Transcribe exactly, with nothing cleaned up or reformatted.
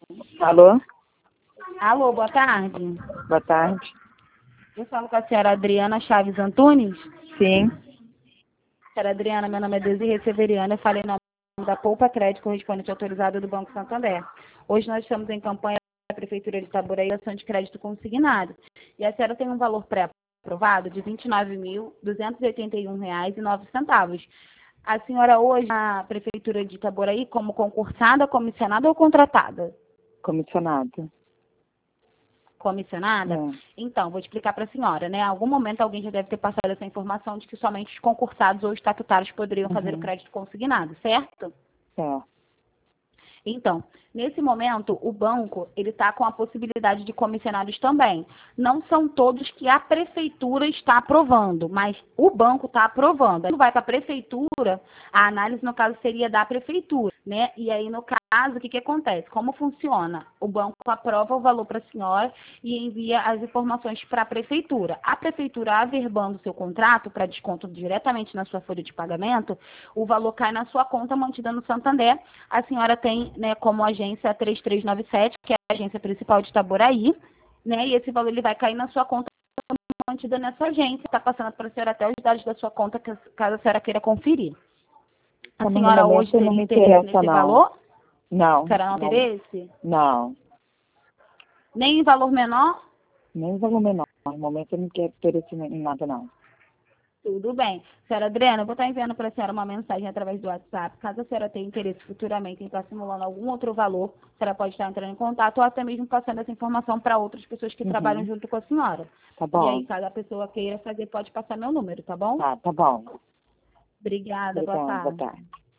Alô? Alô, boa tarde. Boa tarde. Eu falo com a senhora Adriana Chaves Antunes. Sim. Senhora Adriana, meu nome é Desirê Severiana, eu falei em nome da Poupa Crédito, correspondente autorizado do Banco Santander. Hoje nós estamos em campanha da Prefeitura de Itaboraí, ação de crédito consignado. E a senhora tem um valor pré-aprovado de vinte e nove mil, duzentos e oitenta e um reais e nove centavos. A senhora hoje na Prefeitura de Itaboraí como concursada, comissionada ou contratada? Comissionado. Comissionada? É. Então, vou explicar para a senhora, né? Em algum momento alguém já deve ter passado essa informação de que somente os concursados ou estatutários poderiam fazer o Uhum. crédito consignado, certo? É. Então, nesse momento, o banco ele está com a possibilidade de comissionados também. Não são todos que a prefeitura está aprovando, mas o banco está aprovando. Aí vai para a prefeitura, a análise no caso seria da prefeitura, né? E aí no caso, o que que acontece? Como funciona? O banco aprova o valor para a senhora e envia as informações para a prefeitura. A prefeitura averbando o seu contrato para desconto diretamente na sua folha de pagamento, o valor cai na sua conta mantida no Santander. A senhora tem, né, como agência três três nove sete, que é a agência principal de Itaboraí, né? E esse valor ele vai cair na sua conta mantida nessa agência. Está passando para a senhora até os dados da sua conta, caso a senhora queira conferir. A Mas no senhora hoje momento não teria me interesse interessa, nesse não. valor? Não. A senhora não tem Não. interesse? Não. Nem em valor menor? Nem valor menor. No momento eu não quero interesse em nada, não. Tudo bem. Senhora Adriana, eu vou estar enviando para a senhora uma mensagem através do WhatsApp. Caso a senhora tenha interesse futuramente em estar simulando algum outro valor, a senhora pode estar entrando em contato ou até mesmo passando essa informação para outras pessoas que Uhum. trabalham junto com a senhora. Tá E aí, bom. caso a pessoa queira fazer, pode passar meu número, tá bom? Tá, tá bom. Obrigada, boa Obrigada. Boa tarde. tarde.